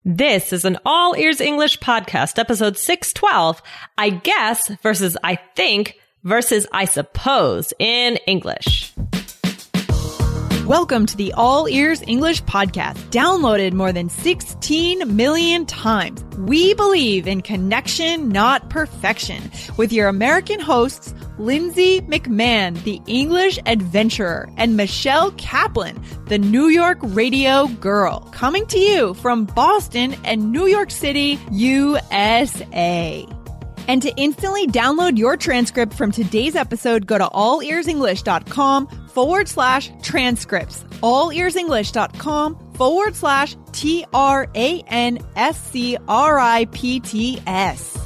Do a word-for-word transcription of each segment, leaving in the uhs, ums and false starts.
This is an All Ears English podcast, episode six twelve, I guess versus I think versus I suppose in English. Welcome to the All Ears English podcast, downloaded more than sixteen million times. We believe in connection, not perfection, with your American hosts, Lindsay McMahon, the English adventurer, and Michelle Kaplan, the New York radio girl, coming to you from Boston and New York City, U S A. And to instantly download your transcript from today's episode, go to allearsenglish.com forward slash transcripts. Allearsenglish.com forward slash T R A N S C R I P T S.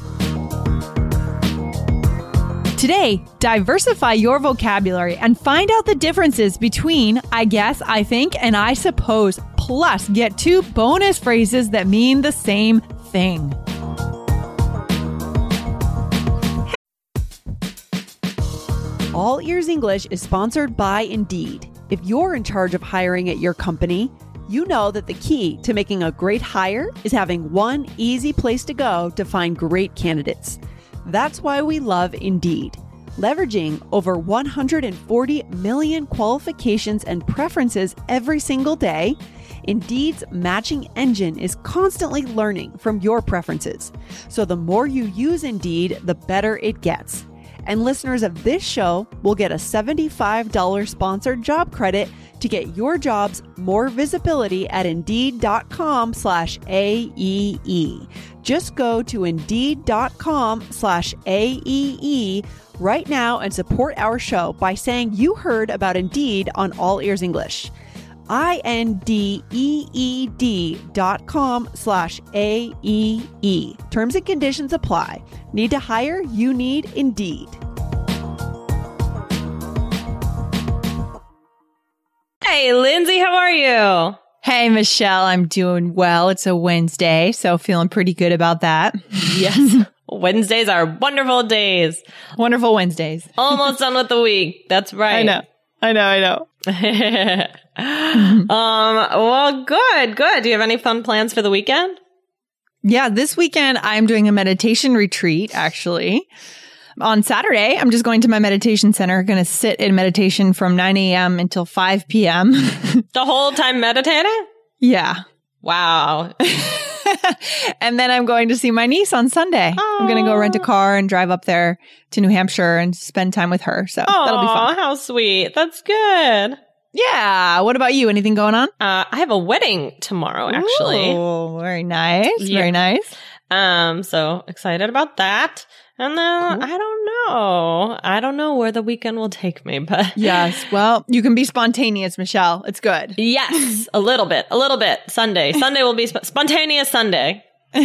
Today, diversify your vocabulary and find out the differences between I guess, I think, and I suppose. Plus, get two bonus phrases that mean the same thing. All Ears English is sponsored by Indeed. If you're in charge of hiring at your company, you know that the key to making a great hire is having one easy place to go to find great candidates. That's why we love Indeed. Leveraging over one hundred forty million qualifications and preferences every single day, Indeed's matching engine is constantly learning from your preferences. So the more you use Indeed, the better it gets. And listeners of this show will get a seventy-five dollars sponsored job credit to get your jobs more visibility at Indeed.com slash AEE. Just go to Indeed.com slash AEE right now and support our show by saying you heard about Indeed on All Ears English. I-N-D-E-E-D dot com slash A-E-E. Terms and conditions apply. Need to hire? You need Indeed. Hey, Lindsay, how are you? Hey, Michelle, I'm doing well. It's a Wednesday, so feeling pretty good about that. Yes. Wednesdays are wonderful days. Wonderful Wednesdays. Almost done with the week. That's right. I know. I know. I know. um, well, good, good. Do you have any fun plans for the weekend? Yeah, this weekend I'm doing a meditation retreat, actually. On Saturday, I'm just going to my meditation center, going to sit in meditation from nine a.m. until five p.m. The whole time meditating? Yeah. Wow. And then I'm going to see my niece on Sunday. Aww. I'm going to go rent a car and drive up there to New Hampshire and spend time with her. So Aww, that'll be fun. How sweet. That's good. Yeah. What about you? Anything going on? Uh, I have a wedding tomorrow, actually. Oh, very nice. Yeah. Very nice. Um, so excited about that. And then cool. I don't know. I don't know where the weekend will take me, but yes. Well, you can be spontaneous, Michelle. It's good. Yes, a little bit, a little bit. Sunday, Sunday will be sp- spontaneous Sunday.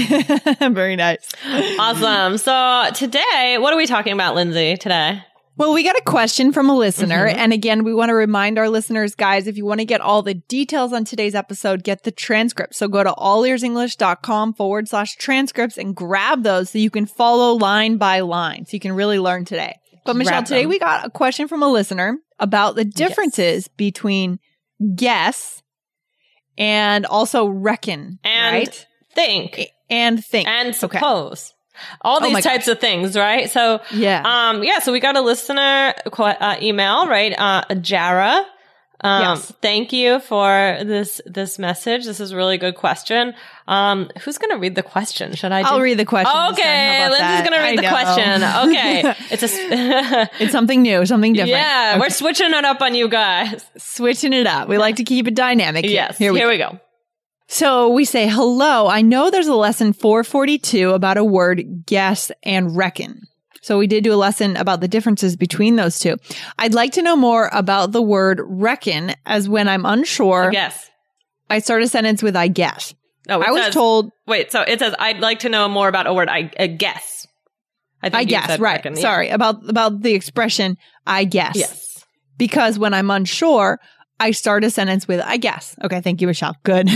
Very nice. Awesome. So today, what are we talking about, Lindsay? Today? Well, we got a question from a listener. Mm-hmm. And again, we want to remind our listeners, guys, if you want to get all the details on today's episode, get the transcript. So go to allearsenglish.com forward slash transcripts and grab those so you can follow line by line. So you can really learn today. But Michelle, Grab today them. we got a question from a listener about the differences yes. between guess and also reckon. And right? think. And think. And suppose. Okay. All oh these types gosh. of things, right? So, yeah. Um, yeah, so we got a listener uh, email, right? Uh, Jara. Um, yes. Thank you for this, this message. This is a really good question. Um, who's going to read the question? Should I do? I'll read the question. Oh, okay. Lindsay's going to read I the know. question. Okay. It's a, it's something new, something different. Yeah. Okay. We're switching it up on you guys. Switching it up. We like to keep it dynamic. Here. Yes. Here we, here we go. So we say, hello, I know there's a lesson four forty-two about a word guess and reckon. So we did do a lesson about the differences between those two. I'd like to know more about the word reckon, as when I'm unsure, I guess. I start a sentence with I guess. Oh, I was says, told. Wait, so it says, I'd like to know more about a word, I, I guess. I, think I you guess, said right. reckon, yeah. Sorry, about, about the expression, I guess. Yes. Because when I'm unsure, I start a sentence with I guess. Okay, thank you, Michelle. Good.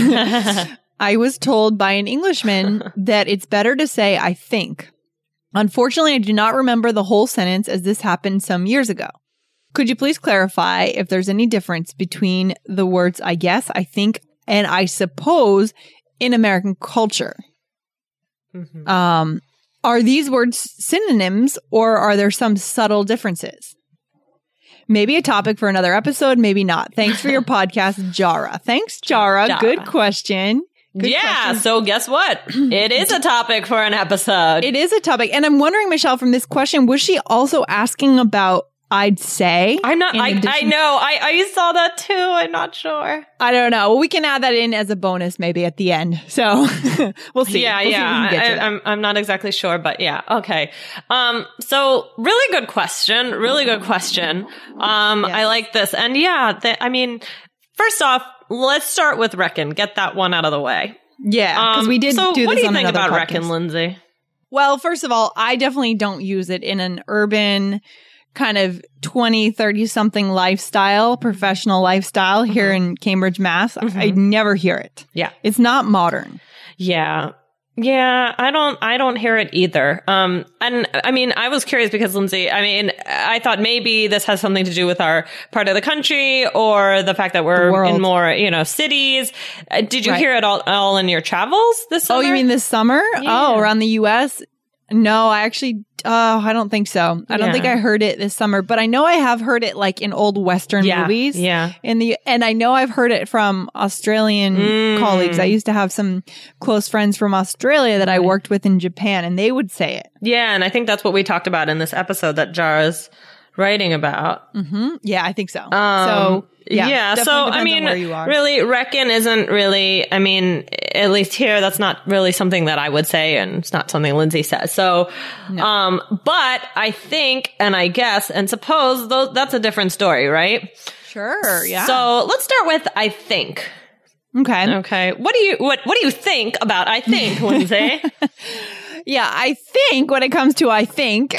I was told by an Englishman that it's better to say I think. Unfortunately, I do not remember the whole sentence as this happened some years ago. Could you please clarify if there's any difference between the words I guess, I think, and I suppose in American culture. Mm-hmm. Um, are these words synonyms or are there some subtle differences? Maybe a topic for another episode, maybe not. Thanks for your podcast, Jara. Thanks, Jara. Jara. Good question. Good yeah, question. So guess what? It is a topic for an episode. It is a topic. And I'm wondering, Michelle, from this question, was she also asking about I'd say? I'm not, I, I know. I, I saw that too. I'm not sure. I don't know. Well, we can add that in as a bonus maybe at the end. So we'll see. Yeah, we'll yeah. See I, I'm, I'm not exactly sure, but yeah. Okay. Um, so really good question. Really good question. Um, yes. I like this. And yeah, th- I mean, first off, let's start with reckon. Get that one out of the way. Yeah. Because um, we did so do this what do you on think about podcast. reckon, Lindsay? Well, first of all, I definitely don't use it in an urban kind of twenty, thirty something lifestyle, professional lifestyle mm-hmm. here in Cambridge, Mass. Mm-hmm. I never hear it. Yeah. It's not modern. Yeah. Yeah, I don't, I don't hear it either. Um, and I mean, I was curious because Lindsay, I mean, I thought maybe this has something to do with our part of the country or the fact that we're in more, you know, cities. Uh, did you right. hear it all, all in your travels this summer? Oh, you mean this summer? Yeah. Oh, around the U S? No, I actually, oh, I don't think so. I don't yeah. think I heard it this summer, but I know I have heard it like in old Western yeah. movies. Yeah. In the, and I know I've heard it from Australian mm. colleagues. I used to have some close friends from Australia that I worked with in Japan, and they would say it. Yeah. And I think that's what we talked about in this episode that Jara's writing about. Mm-hmm. Yeah, I think so. Um, so, yeah. yeah so, I mean, really, reckon isn't really, I mean, at least here, that's not really something that I would say, and it's not something Lindsay says. So, no. um, but I think, and I guess, and suppose, those, that's a different story, right? Sure, yeah. So, let's start with I think. Okay. Okay. What do you, what, what do you think about I think, Lindsay? Yeah, I think when it comes to I think...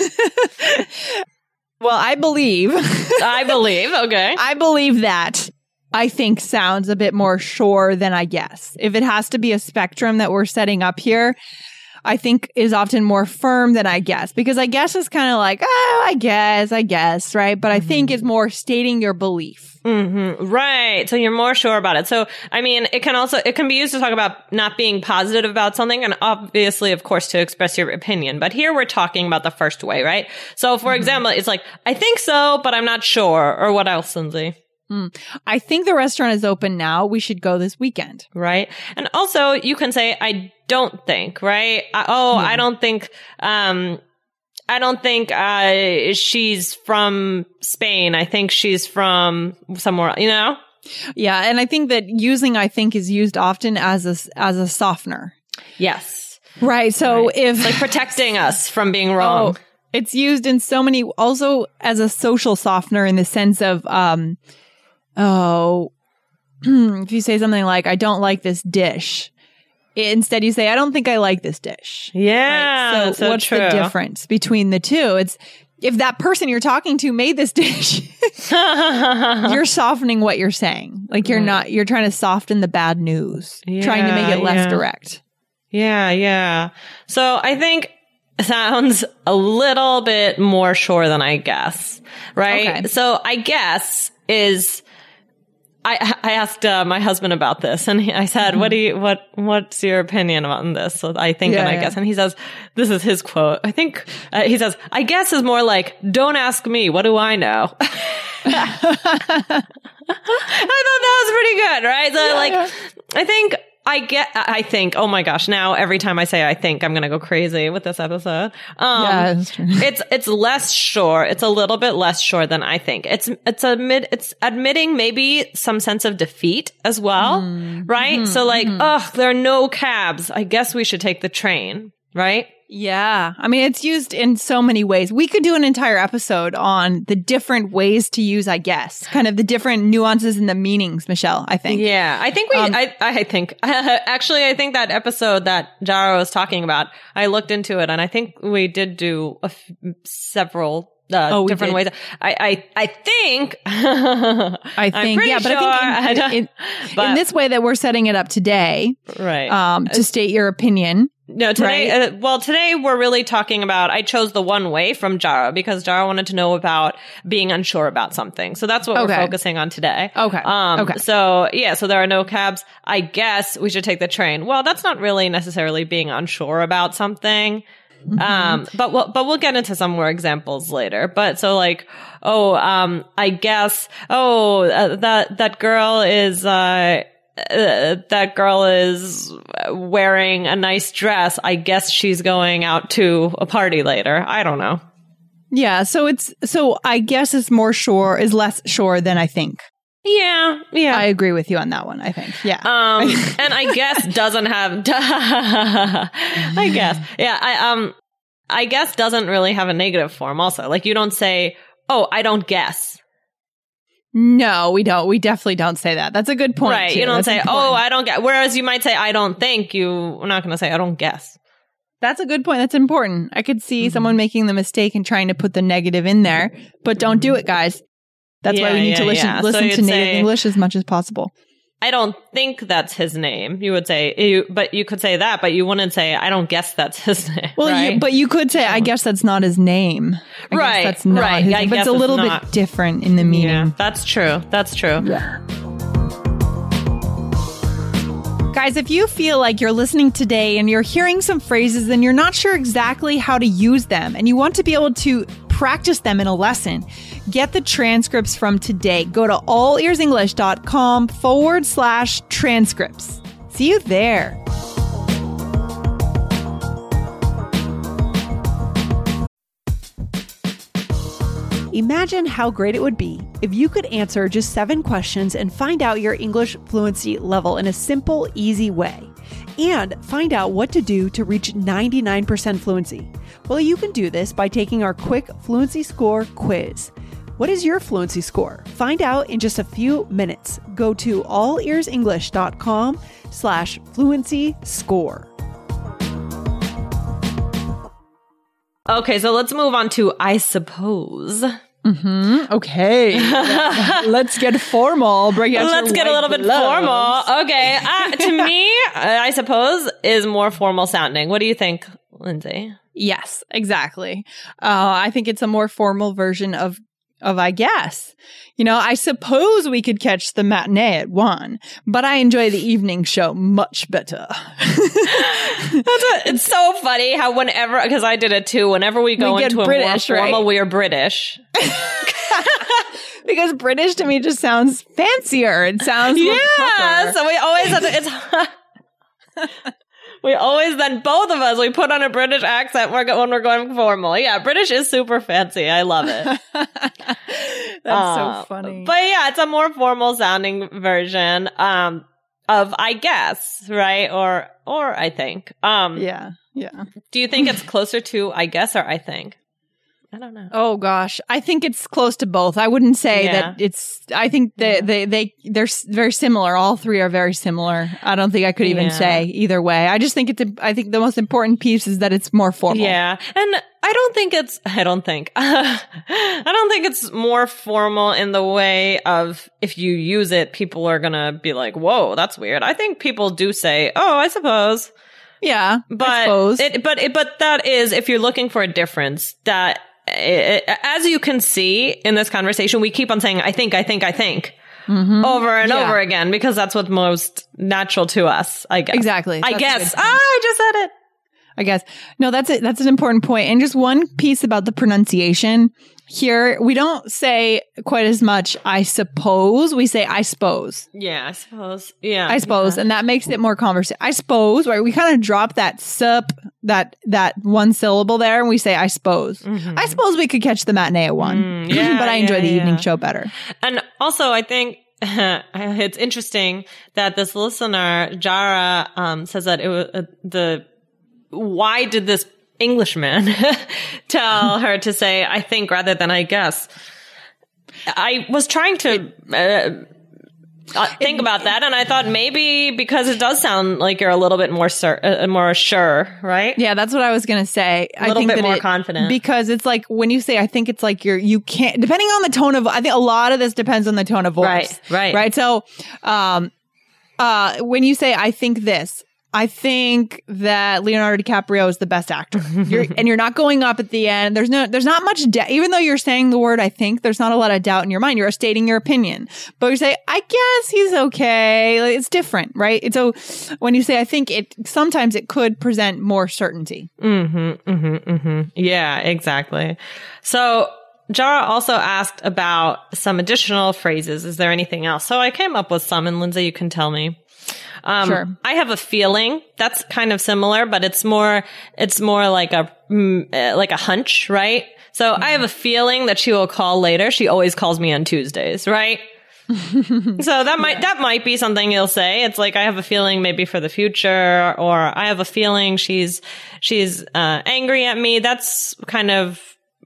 Well, I believe. I believe. Okay. I believe that I think sounds a bit more sure than I guess. If it has to be a spectrum that we're setting up here, I think is often more firm than I guess. Because I guess is kind of like, oh, I guess, I guess, right? But I mm-hmm. think it's more stating your belief. Mm-hmm. Right. So you're more sure about it. So, I mean, it can also, it can be used to talk about not being positive about something and obviously, of course, to express your opinion. But here we're talking about the first way, right? So, for mm-hmm. example, it's like, I think so, but I'm not sure. Or what else, Lindsay? Mm. I think the restaurant is open now. We should go this weekend. Right. And also you can say, I don't think, right? I, oh, yeah. I don't think, um, I don't think, uh, she's from Spain. I think she's from somewhere, you know? Yeah. And I think that using I think is used often as a, as a softener. Yes. Right. So right. if it's like protecting us from being wrong. Oh, it's used in so many, also as a social softener in the sense of, um, oh, if you say something like, I don't like this dish, instead you say, I don't think I like this dish. Yeah. Right? So, so what's true. the difference between the two? It's if that person you're talking to made this dish, you're softening what you're saying. Like you're right. not, you're trying to soften the bad news, yeah, trying to make it less yeah. direct. Yeah. Yeah. So I think sounds a little bit more sure than I guess. Right. Okay. So I guess is, I, I asked uh, my husband about this, and he, I said, mm-hmm. "What do you what What's your opinion on this?" So I think yeah, and I yeah. guess, and he says, "This is his quote." I think uh, he says, "I guess" is more like, "Don't ask me. What do I know?" I thought that was pretty good, right? So yeah, like, yeah. I think. I get, I think, oh my gosh, now every time I say I think, I'm going to go crazy with this episode. Um, yeah, that's true. it's, it's less sure. It's a little bit less sure than I think. It's, it's admit, it's admitting maybe some sense of defeat as well, mm. right? Mm-hmm, so like, mm-hmm. ugh, there are no cabs. I guess we should take the train, right? Yeah. I mean, it's used in so many ways. We could do an entire episode on the different ways to use, I guess, kind of the different nuances and the meanings, Michelle, I think. Yeah. I think we, um, I, I think, actually, I think that episode that Jara was talking about, I looked into it and I think we did do a f- several Uh, oh, different ways. I, I, I think, I think, yeah, but sure, I think in, in, but, in this way that we're setting it up today, right. Um, to state your opinion, No, today, Right? uh, well, today we're really talking about, I chose the one way from Jara because Jara wanted to know about being unsure about something. So that's what Okay. we're focusing on today. Okay. Um, Okay. So yeah, so there are no cabs. I guess we should take the train. Well, that's not really necessarily being unsure about something. Mm-hmm. Um, but we'll, but we'll get into some more examples later. But so like, oh, um, I guess, oh, uh, that, that girl is, uh, Uh, that girl is wearing a nice dress. I guess she's going out to a party later. I don't know. Yeah. So it's, so I guess it's more sure, is less sure than I think. Yeah, yeah. I agree with you on that one, I think. Yeah. um, and I guess doesn't have. I guess, yeah. I um, I guess doesn't really have a negative form. Also, like you don't say, "Oh, I don't guess." No, we don't. We definitely don't say that. That's a good point. Right? too. You don't That's say, important. "Oh, I don't get." Whereas you might say, "I don't think." You, we're not going to say, "I don't guess." That's a good point. That's important. I could see Mm-hmm. someone making the mistake and trying to put the negative in there, but don't do it, guys. That's why Yeah, we need yeah, to listen yeah. So listen you'd to native say- English as much as possible. I don't think that's his name. You would say, you, but you could say that, but you wouldn't say, I don't guess that's his name. Well, right? you, but you could say, I guess that's not his name. I Right, Guess that's not right. his I name. But guess it's a it's little not. bit different in the meaning. yeah, that's true. That's true. Guys, if you feel like you're listening today and you're hearing some phrases and you're not sure exactly how to use them and you want to be able to practice them in a lesson, get the transcripts from today. Go to allearsenglish.com forward slash transcripts. See you there. Imagine how great it would be if you could answer just seven questions and find out your English fluency level in a simple, easy way. And find out what to do to reach ninety-nine percent fluency. Well, you can do this by taking our quick fluency score quiz. What is your fluency score? Find out in just a few minutes. Go to allearsenglish.com slash fluency score. Okay, so let's move on to I suppose. Mm-hmm. Okay. Let's get formal. Bring out Let's your get a white little bit gloves. formal. Okay, uh, to me, I suppose, is more formal sounding. What do you think, Lindsay? Yes, exactly. Uh, I think it's a more formal version of of I guess. You know, I suppose we could catch the matinee at one, but I enjoy the evening show much better. That's a, it's so funny how whenever, because I did it too, whenever we go We get into British, a more formal, right? we are British. Because British to me just sounds fancier. It sounds more Yeah, proper. so we always have to, it's, we always then, both of us, we put on a British accent when we're going formal. Yeah, British is super fancy. I love it. That's Uh, so funny. But yeah, it's a more formal sounding version um, of I guess, right? Or or I think. Um, yeah, yeah. Do you think it's closer to I guess or I think? I don't know. Oh gosh, I think it's close to both. I wouldn't say Yeah. that it's. I think they Yeah. they they they're s- very similar. All three are very similar. I don't think I could even Yeah. say either way. I just think it's. A, I think the most important piece is that it's more formal. Yeah, and I don't think it's. I don't think. I don't think it's more formal in the way of if you use it, people are gonna be like, "Whoa, that's weird." I think people do say, "Oh, I suppose." yeah. I But suppose. it, but it, but that is if you're looking for a difference. That it, as you can see in this conversation, we keep on saying "I think, I think, I think" Mhm. over and Yeah. over again because that's what's most natural to us. I guess Exactly. I That's a guess. good Ah, point. I just said it. I guess. No, that's it. That's an important point. And just one piece about the pronunciation here, we don't say quite as much, I suppose. We say, I suppose. Yeah, I suppose. Yeah, I suppose. And that makes it more conversation. I suppose, right? We kind of drop that sup, that, that one syllable there, and we say, I suppose. Mhm. I suppose we could catch the matinee at one. Mm, yeah, but I enjoy yeah, the evening yeah. show better. And also, I think it's interesting that this listener, Jara, um, says that it was uh, the why did this Englishman tell her to say I think rather than I guess. I was trying to uh, uh, think about that, and I thought maybe because it does sound like you're a little bit more sur- uh, more sure, right? Yeah, that's what I was going to say. A little I think bit that more it- confident. Because it's like when you say, I think it's like you're, you can't, depending on the tone of, I think a lot of this depends on the tone of voice. Right, right. Right. So, um, uh, when you say, I think this, I think that Leonardo DiCaprio is the best actor. You're, and you're not going up at the end. There's no, there's not much doubt. Even though you're saying the word, I think, there's not a lot of doubt in your mind. You're stating your opinion. But you say, I guess he's okay. Like, it's different, right? It's so when you say, I think it, sometimes it could present more certainty. Mm-hmm, mm-hmm, mm-hmm. Yeah, exactly. So Jara also asked about some additional phrases. Is there anything else? So I came up with some, and Lindsay, you can tell me. Um, Sure. I have a feeling that's kind of similar, but it's more, it's more like a, mm, uh, like a hunch, right? So I have a feeling that she will call later. She always calls me on Tuesdays, right? So that might, yeah. that might be something you'll say. It's like, I have a feeling maybe for the future, or I have a feeling she's, she's, uh, angry at me. That's kind of,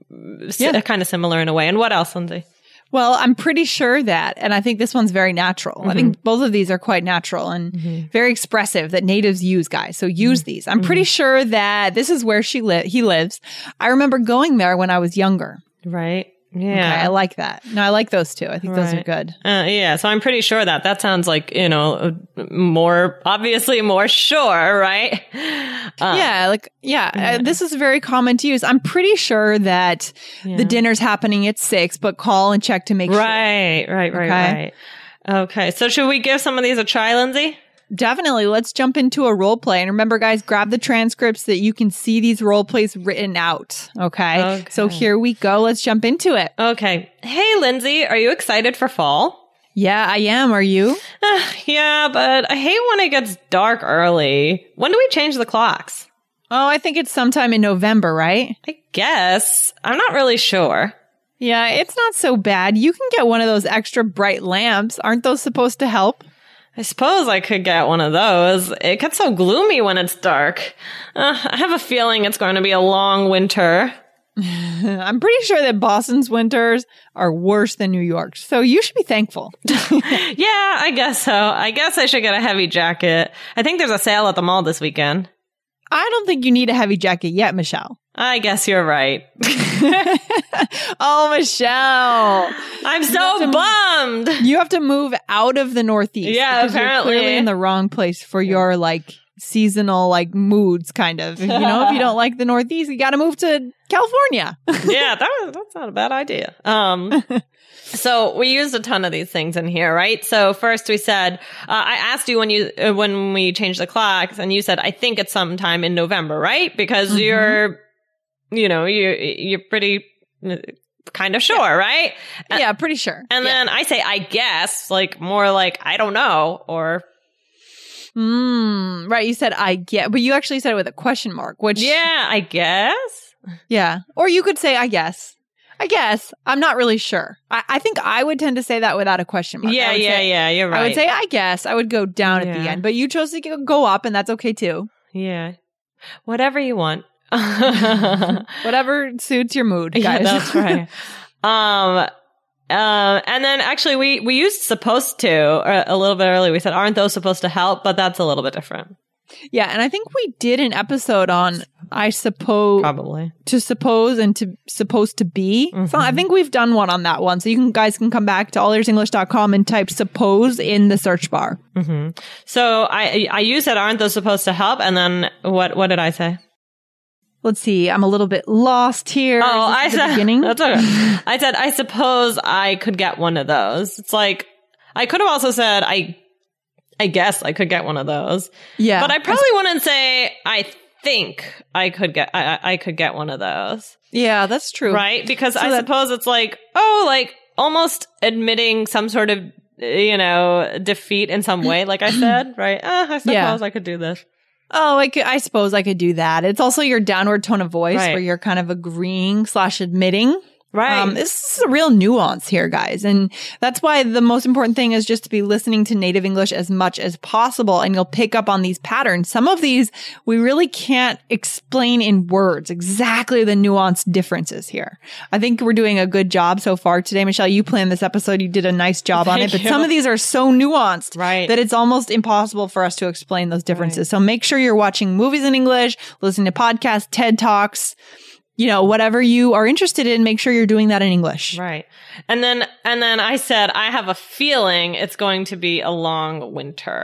yeah. kind of similar in a way. And what else, Lindsay? Well, I'm pretty sure that, and I think this one's very natural. Mm-hmm. I think both of these are quite natural and mm-hmm. very expressive that natives use, guys. So use mm-hmm. these. I'm pretty mm-hmm. sure that this is where she li- he lives. I remember going there when I was younger. Right. Yeah. Okay, I like that. No, I like those two. I think right. those are good. Uh, yeah. So I'm pretty sure that that sounds like, you know, more, obviously more sure, right? Uh, yeah. Like, yeah, yeah. Uh, this is very common to use. I'm pretty sure that yeah. the dinner's happening at six, but call and check to make right, sure. Right, right, right, okay? right. Okay. So should we give some of these a try, Lindsay? Definitely. Let's jump into a role play. And remember, guys, grab the transcripts so that you can see these role plays written out. Okay? okay. So here we go. Let's jump into it. Okay. Hey, Lindsay, are you excited for fall? Yeah, I am. Are you? Uh, yeah, but I hate when it gets dark early. When do we change the clocks? Oh, I think it's sometime in November, right? I guess. I'm not really sure. Yeah, it's not so bad. You can get one of those extra bright lamps. Aren't those supposed to help? I suppose I could get one of those. It gets so gloomy when it's dark. Uh, I have a feeling it's going to be a long winter. I'm pretty sure that Boston's winters are worse than New York's, so you should be thankful. Yeah, I guess so. I guess I should get a heavy jacket. I think there's a sale at the mall this weekend. I don't think you need a heavy jacket yet, Michelle. I guess you're right. Oh, Michelle. I'm so you bummed. To, you have to move out of the Northeast. Yeah, apparently. You're clearly in the wrong place for your, like, seasonal, like, moods, kind of. You know, if you don't like the Northeast, you got to move to California. Yeah, that was, that's not a bad idea. Um, so we used a ton of these things in here, right? So first we said, uh, I asked you when you uh, when we changed the clocks, and you said, I think it's sometime in November, right? Because mm-hmm. you're, you know, you you're pretty kind of sure, yeah. right? Uh, yeah, pretty sure. And yeah. then I say, I guess, like more like, I don't know, or... Mm, right, you said, I get, but you actually said it with a question mark, which... Yeah, I guess. Yeah. Or you could say, I guess. I guess. I'm not really sure. I, I think I would tend to say that without a question mark. Yeah, yeah, say, yeah, you're right. I would say, I guess. I would go down yeah. at the end, but you chose to go up, and that's okay too. Yeah. Whatever you want. Whatever suits your mood, guys. Yeah, that's right. um... Uh, and then actually we, we used supposed to uh, a little bit earlier. We said, aren't those supposed to help? But that's a little bit different. Yeah. And I think we did an episode on, I suppose, probably to suppose and to supposed to be. Mm-hmm. So I think we've done one on that one. So you can guys can come back to all ears english dot com and type suppose in the search bar. Mm-hmm. So I, I used that, aren't those supposed to help? And then what, what did I say? Let's see. I'm a little bit lost here. Oh, I said, beginning? That's okay. I said, I suppose I could get one of those. It's like, I could have also said, I, I guess I could get one of those. Yeah. But I probably I, wouldn't say, I think I could get, I, I could get one of those. Yeah, that's true. Right? Because so I that, suppose it's like, oh, like almost admitting some sort of, you know, defeat in some way. Like I said, right? Uh, I suppose yeah. I could do this. Oh, I, could, I suppose I could do that. It's also your downward tone of voice right. where you're kind of agreeing slash admitting. Right. Um, this is a real nuance here, guys. And that's why the most important thing is just to be listening to native English as much as possible. And you'll pick up on these patterns. Some of these we really can't explain in words exactly the nuanced differences here. I think we're doing a good job so far today. Michelle, you planned this episode. You did a nice job Thank on it. But you. some of these are so nuanced right. that it's almost impossible for us to explain those differences. Right. So make sure you're watching movies in English, listening to podcasts, TED Talks, you know, whatever you are interested in, make sure you're doing that in English. Right. And then, and then I said, I have a feeling it's going to be a long winter.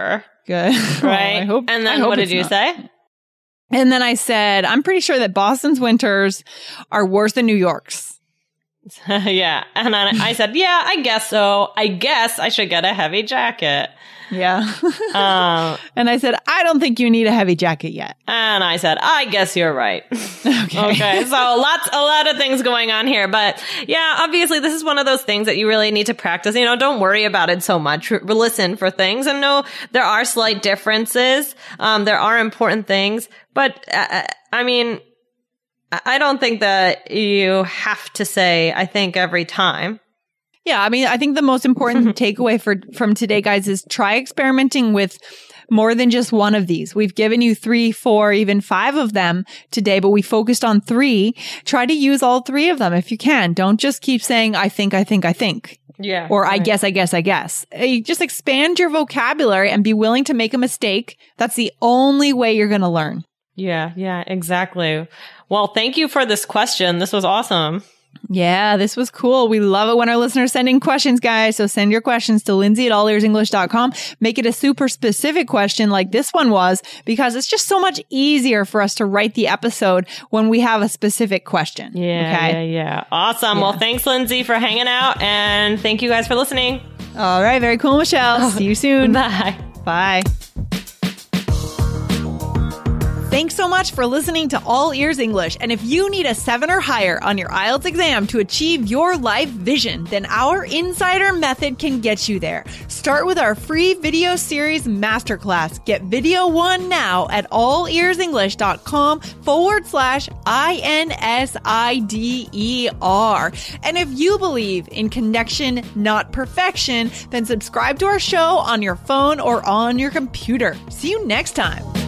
Good. Right? I hope, and I then hope what did it's you not. say? And then I said, I'm pretty sure that Boston's winters are worse than New York's. Yeah. And then I said, yeah, I guess so. I guess I should get a heavy jacket. Yeah. Um, and I said, I don't think you need a heavy jacket yet. and I said, I guess you're right. Okay. Okay. So lots, a lot of things going on here. But yeah, obviously this is one of those things that you really need to practice. You know, don't worry about it so much. R- listen for things and know there are slight differences. Um, there are important things, but uh, I mean, I don't think that you have to say, I think every time. Yeah, I mean, I think the most important takeaway for from today, guys, is try experimenting with more than just one of these. We've given you three, four, even five of them today, but we focused on three. Try to use all three of them if you can. Don't just keep saying, I think, I think, I think. Yeah. Or I right. guess, I guess, I guess. Uh, Just expand your vocabulary and be willing to make a mistake. That's the only way you're going to learn. Yeah, yeah, exactly. Well, thank you for this question. This was awesome. Yeah, this was cool. We love it when our listeners send in questions, guys. So send your questions to Lindsay at all ears english dot com. Make it a super specific question like this one was, because it's just so much easier for us to write the episode when we have a specific question. Yeah, Okay. yeah, yeah. Awesome. Yeah. Well, thanks, Lindsay, for hanging out. And thank you guys for listening. All right. Very cool, Michelle. See you soon. Bye. Bye. Thanks so much for listening to All Ears English. And if you need a seven or higher on your I E L T S exam to achieve your life vision, then our Insider Method can get you there. Start with our free video series masterclass. Get video one now at all ears english dot com forward slash I N S I D E R. And if you believe in connection, not perfection, then subscribe to our show on your phone or on your computer. See you next time.